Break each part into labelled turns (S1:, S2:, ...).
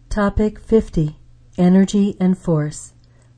S1: Topic 50. Energy and Force.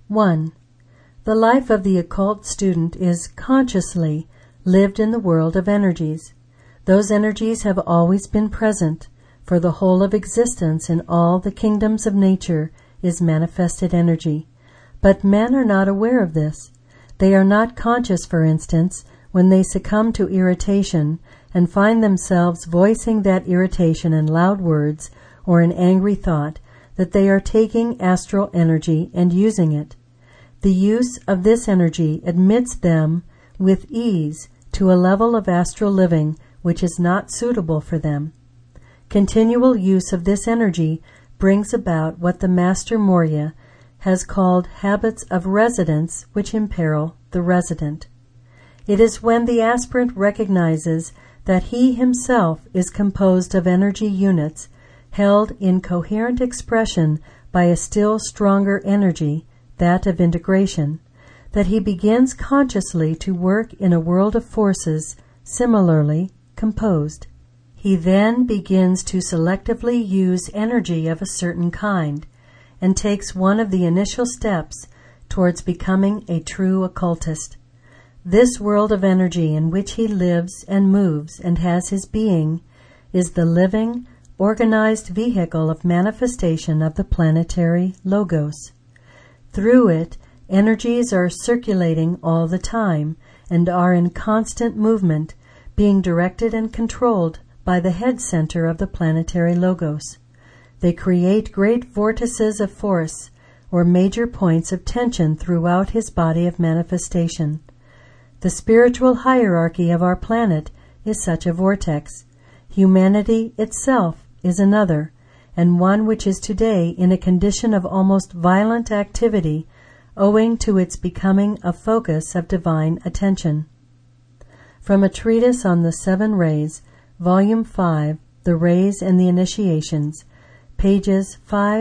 S1: 1. The life of the occult student is consciously lived in the world of energies. Those energies have always been present, for the whole of existence in all the kingdoms of nature is manifested energy. But men are not aware of this. They are not conscious, for instance, when they succumb to irritation and find themselves voicing that irritation in loud words or in angry thought, that they are taking astral energy and using it. The use of this energy admits them with ease to a level of astral living which is not suitable for them. Continual use of this energy brings about what the Master Morya has called habits of residence which imperil the resident. It is when the aspirant recognizes that he himself is composed of energy units held in coherent expression by a still stronger energy, that of integration, that he begins consciously to work in a world of forces similarly composed. He then begins to selectively use energy of a certain kind and takes one of the initial steps towards becoming a true occultist. This world of energy in which he lives and moves and has his being is the living, organized vehicle of manifestation of the planetary Logos. Through it, energies are circulating all the time and are in constant movement, being directed and controlled by the head center of the planetary Logos. They create great vortices of force, or major points of tension throughout his body of manifestation. The spiritual hierarchy of our planet is such a vortex. Humanity itself is another, and one which is today in a condition of almost violent activity owing to its becoming a focus of divine attention. From a treatise on the Seven Rays, Volume 5, The Rays and the Initiations, pages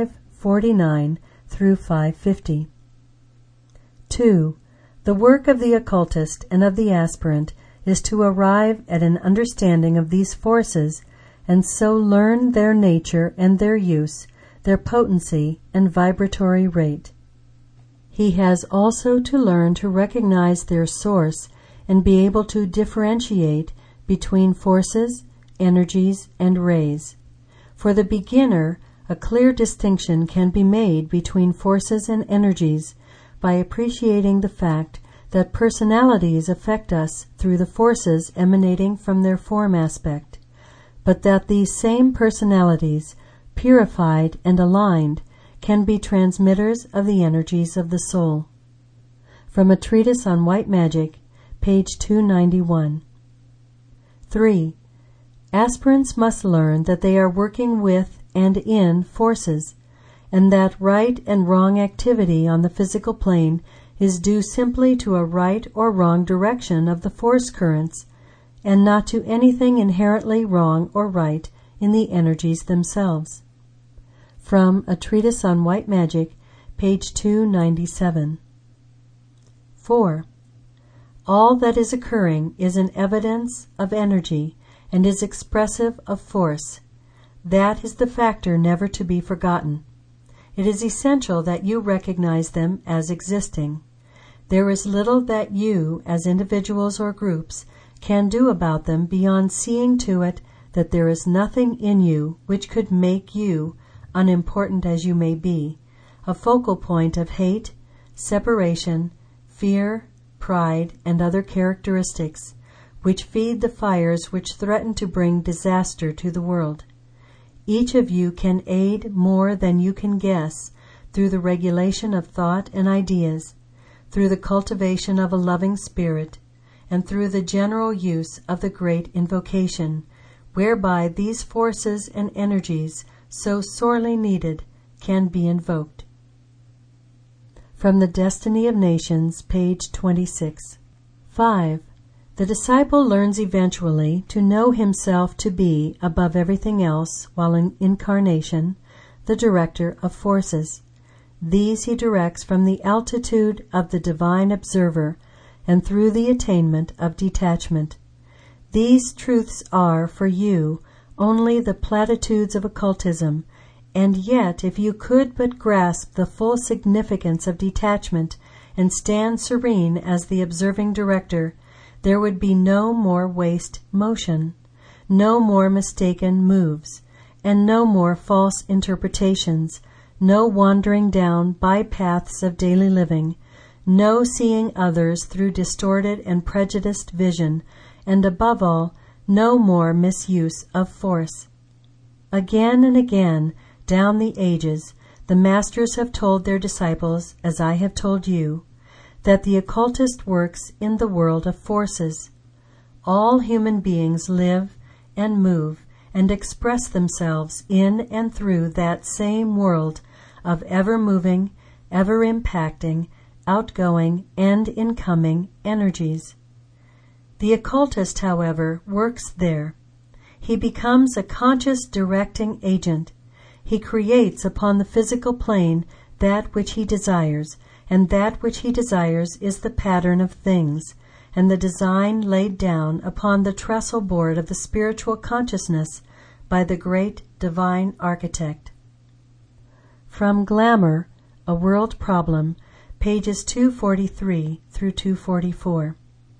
S1: 549 through 550. 2. The work of the occultist and of the aspirant is to arrive at an understanding of these forces and so learn their nature and their use, their potency and vibratory rate. He has also to learn to recognize their source and be able to differentiate between forces, energies, and rays. For the beginner, a clear distinction can be made between forces and energies by appreciating the fact that personalities affect us through the forces emanating from their form aspect, but that these same personalities, purified and aligned, can be transmitters of the energies of the soul. From a treatise on white magic, page 291. 3. Aspirants must learn that they are working with and in forces, and that right and wrong activity on the physical plane is due simply to a right or wrong direction of the force currents, and not to anything inherently wrong or right in the energies themselves. From a treatise on white magic, page 297. 4. All that is occurring is an evidence of energy and is expressive of force. That is the factor never to be forgotten. It is essential that you recognize them as existing. There is little that you, as individuals or groups, can do about them beyond seeing to it that there is nothing in you which could make you, unimportant as you may be, a focal point of hate, separation, fear, pride, and other characteristics which feed the fires which threaten to bring disaster to the world. Each of you can aid more than you can guess through the regulation of thought and ideas, through the cultivation of a loving spirit, and through the general use of the great invocation, whereby these forces and energies so sorely needed can be invoked. From the Destiny of Nations, page 26. 5. The disciple learns eventually to know himself to be, above everything else, while in incarnation, the director of forces. These he directs from the altitude of the divine observer and through the attainment of detachment. These truths are, for you, only the platitudes of occultism, And yet, if you could but grasp the full significance of detachment and stand serene as the observing director, there would be no more waste motion, no more mistaken moves, and no more false interpretations, no wandering down bypaths of daily living, no seeing others through distorted and prejudiced vision, and above all, no more misuse of force. Again and again, down the ages, the masters have told their disciples, as I have told you, that the occultist works in the world of forces. All human beings live and move and express themselves in and through that same world of ever-moving, ever-impacting, outgoing, and incoming energies. The occultist, however, works there. He becomes a conscious directing agent. He creates upon the physical plane that which he desires, and that which he desires is the pattern of things, and the design laid down upon the trestle board of the spiritual consciousness by the great divine architect. From Glamour, A World Problem, pages 243 through 244.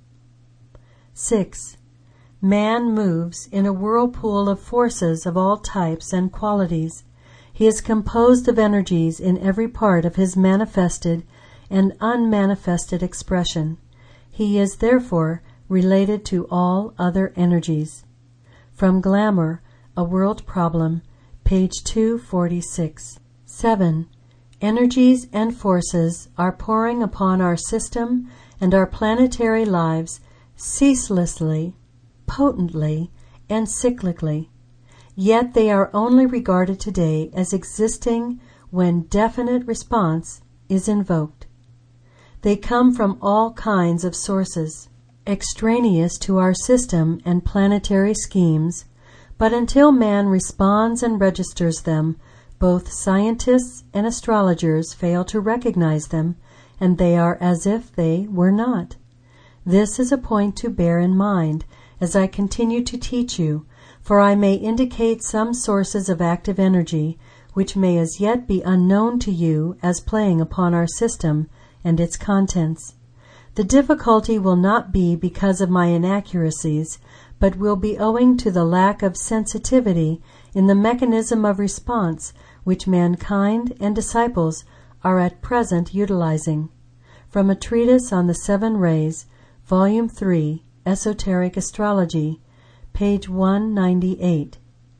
S1: 6. Man moves in a whirlpool of forces of all types and qualities. He is composed of energies in every part of his manifested and unmanifested expression. He is therefore related to all other energies. From Glamour, A World Problem, page 246. 7. Energies and forces are pouring upon our system and our planetary lives ceaselessly, potently, and cyclically. Yet they are only regarded today as existing when definite response is invoked. They come from all kinds of sources, extraneous to our system and planetary schemes, but until man responds and registers them, both scientists and astrologers fail to recognize them, and they are as if they were not. This is a point to bear in mind as I continue to teach you, for I may indicate some sources of active energy which may as yet be unknown to you as playing upon our system and its contents. The difficulty will not be because of my inaccuracies, but will be owing to the lack of sensitivity in the mechanism of response which mankind and disciples are at present utilizing. From a treatise on the 7 Rays, Volume 3, Esoteric Astrology, page 198.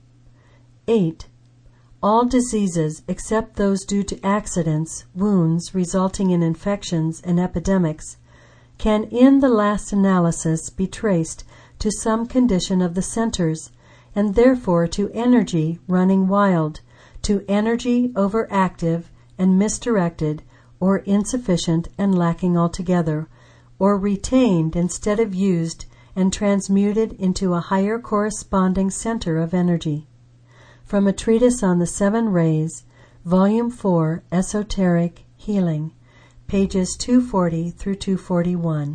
S1: 8. All diseases except those due to accidents, wounds resulting in infections and epidemics, can in the last analysis be traced to some condition of the centers, and therefore to energy running wild, to energy overactive and misdirected, or insufficient and lacking altogether, or retained instead of used and transmuted into a higher corresponding center of energy. From a treatise on the 7 Rays, Volume 4, Esoteric Healing, pages 240 through 241.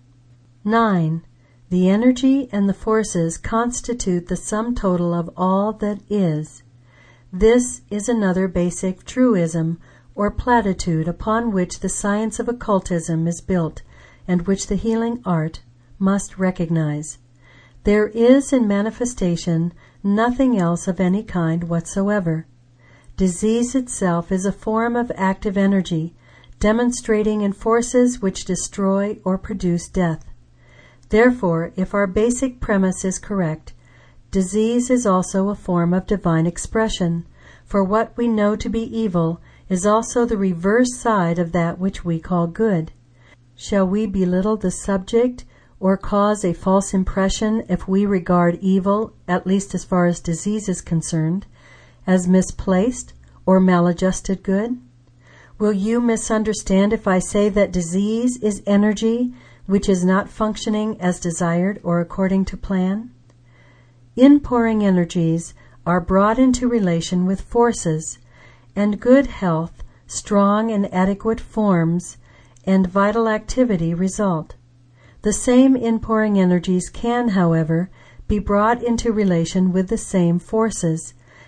S1: 9. The energy and the forces constitute the sum total of all that is. This is another basic truism or platitude upon which the science of occultism is built, and which the healing art must recognize. There is in manifestation nothing else of any kind whatsoever. Disease itself is a form of active energy, demonstrating in forces which destroy or produce death. Therefore, if our basic premise is correct, disease is also a form of divine expression, for what we know to be evil is also the reverse side of that which we call good. Shall we belittle the subject or cause a false impression if we regard evil, at least as far as disease is concerned, as misplaced or maladjusted good? Will you misunderstand if I say that disease is energy which is not functioning as desired or according to plan? Inpouring energies are brought into relation with forces, and good health, strong and adequate forms, and vital activity result. The same inpouring energies can, however, be brought into relation with the same forces,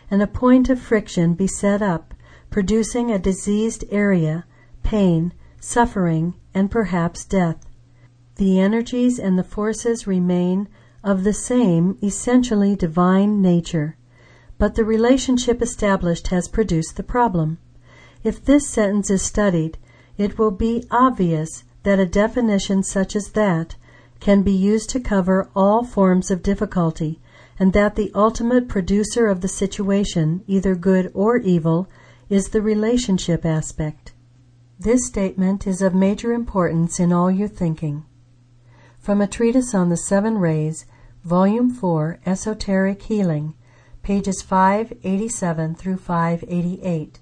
S1: and a point of friction be set up, producing a diseased area, pain, suffering, and perhaps death. The energies and the forces remain of the same essentially divine nature, but the relationship established has produced the problem. If this sentence is studied, it will be obvious that a definition such as that can be used to cover all forms of difficulty, and that the ultimate producer of the situation, either good or evil, is the relationship aspect. This statement is of major importance in all your thinking. From a treatise on the Seven Rays, Volume 4, Esoteric Healing, pages 587 through 588.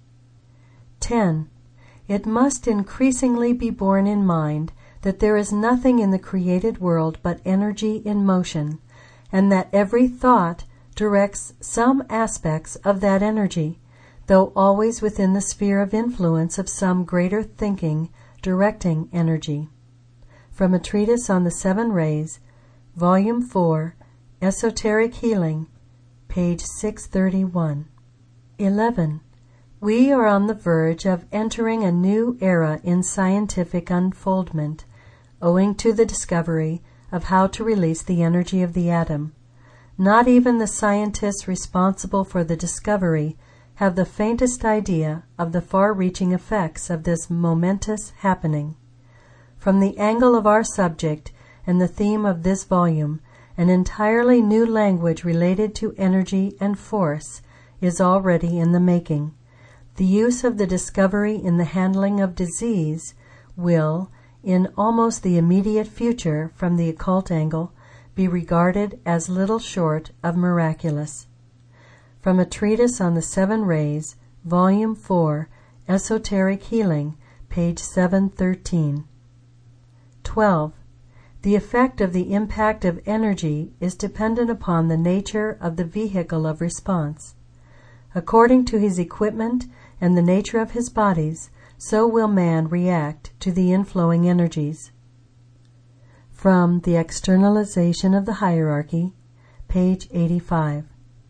S1: 10. It must increasingly be borne in mind that there is nothing in the created world but energy in motion, and that every thought directs some aspects of that energy, though always within the sphere of influence of some greater thinking directing energy. From a treatise on the Seven Rays, Volume 4, Esoteric Healing, page 631. 11. We are on the verge of entering a new era in scientific unfoldment, owing to the discovery of how to release the energy of the atom. Not even the scientists responsible for the discovery have the faintest idea of the far-reaching effects of this momentous happening. From the angle of our subject and the theme of this volume, an entirely new language related to energy and force is already in the making. The use of the discovery in the handling of disease will, in almost the immediate future from the occult angle, be regarded as little short of miraculous. From a treatise on the Seven Rays, Volume 4, Esoteric Healing, page 713. 12. The effect of the impact of energy is dependent upon the nature of the vehicle of response. According to his equipment and the nature of his bodies, so will man react to the inflowing energies. From The Externalization of the Hierarchy, page 85.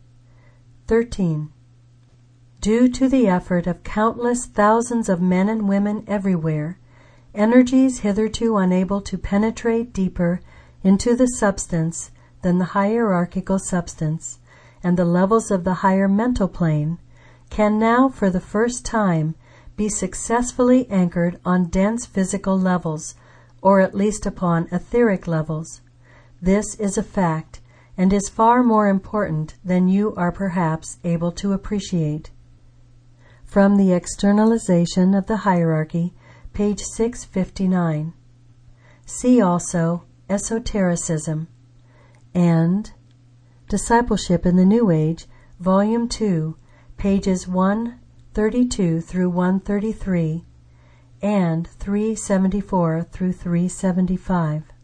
S1: 13. Due to the effort of countless thousands of men and women everywhere, energies hitherto unable to penetrate deeper into the substance than the hierarchical substance and the levels of the higher mental plane, can now for the first time be successfully anchored on dense physical levels, or at least upon etheric levels. This is a fact, and is far more important than you are perhaps able to appreciate. From The Externalization of the Hierarchy, page 659. See also Esotericism and Discipleship in the New Age, Volume 2, pages 132 through 133 and 374 through 375.